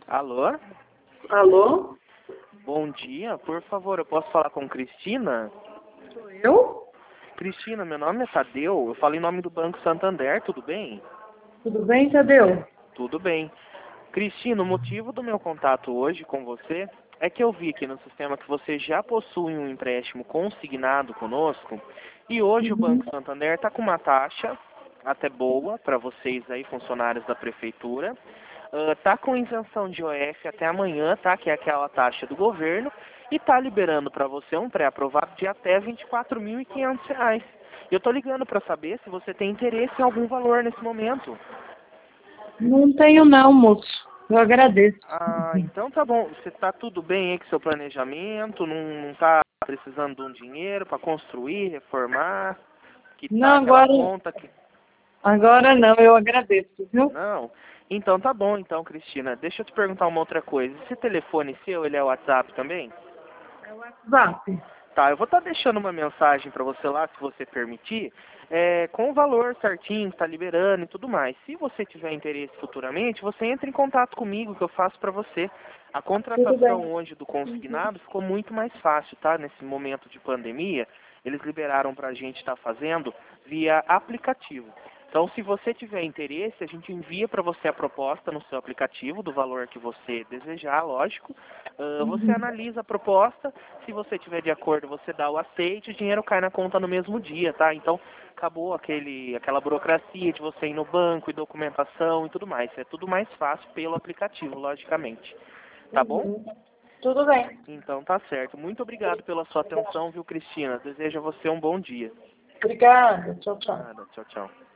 Alô? Alô? Bom dia, por favor, eu posso falar com Cristina? Sou eu? Cristina, meu nome é Tadeu, eu falo em nome do Banco Santander, tudo bem? Tudo bem, Tadeu? Tudo bem. Cristina, o motivo do meu contato hoje com você é que eu vi aqui no sistema que você já possui um empréstimo consignado conosco e hoje o Banco Santander está com uma taxa até boa para vocês aí, funcionários da prefeitura. Tá com isenção de IOF até amanhã, tá? Que é aquela taxa do governo, e tá liberando para você um pré-aprovado de até R$ 24.500. Eu tô ligando para saber se você tem interesse em algum valor nesse momento. Não tenho não, moço. Eu agradeço. Ah, então tá bom. Você tá tudo bem aí com seu planejamento? Não tá precisando de um dinheiro para construir, reformar, Não, quitar aquela agora, conta que... agora não, eu agradeço, viu? Não? Então tá bom, então, Cristina. Deixa eu te perguntar uma outra coisa. Esse telefone seu, ele é WhatsApp também? É o WhatsApp. Tá, eu vou estar deixando uma mensagem para você lá, se você permitir, com o valor certinho que tá liberando e tudo mais. Se você tiver interesse futuramente, você entra em contato comigo, que eu faço para você. A Tudo contratação bem. hoje do consignado ficou muito mais fácil, tá? Nesse momento de pandemia, eles liberaram para a gente estar fazendo via aplicativo. Então, se você tiver interesse, a gente envia para você a proposta no seu aplicativo, do valor que você desejar, lógico. Você analisa a proposta, se você tiver de acordo, você dá o aceite, o dinheiro cai na conta no mesmo dia, tá? Então, acabou aquela burocracia de você ir no banco e documentação e tudo mais. É tudo mais fácil pelo aplicativo, logicamente. Tá bom? Tudo bem. Então, tá certo. Muito obrigado pela sua atenção, viu, Cristina? Desejo a você um bom dia. Obrigada. Tchau, tchau. Nada, tchau, tchau.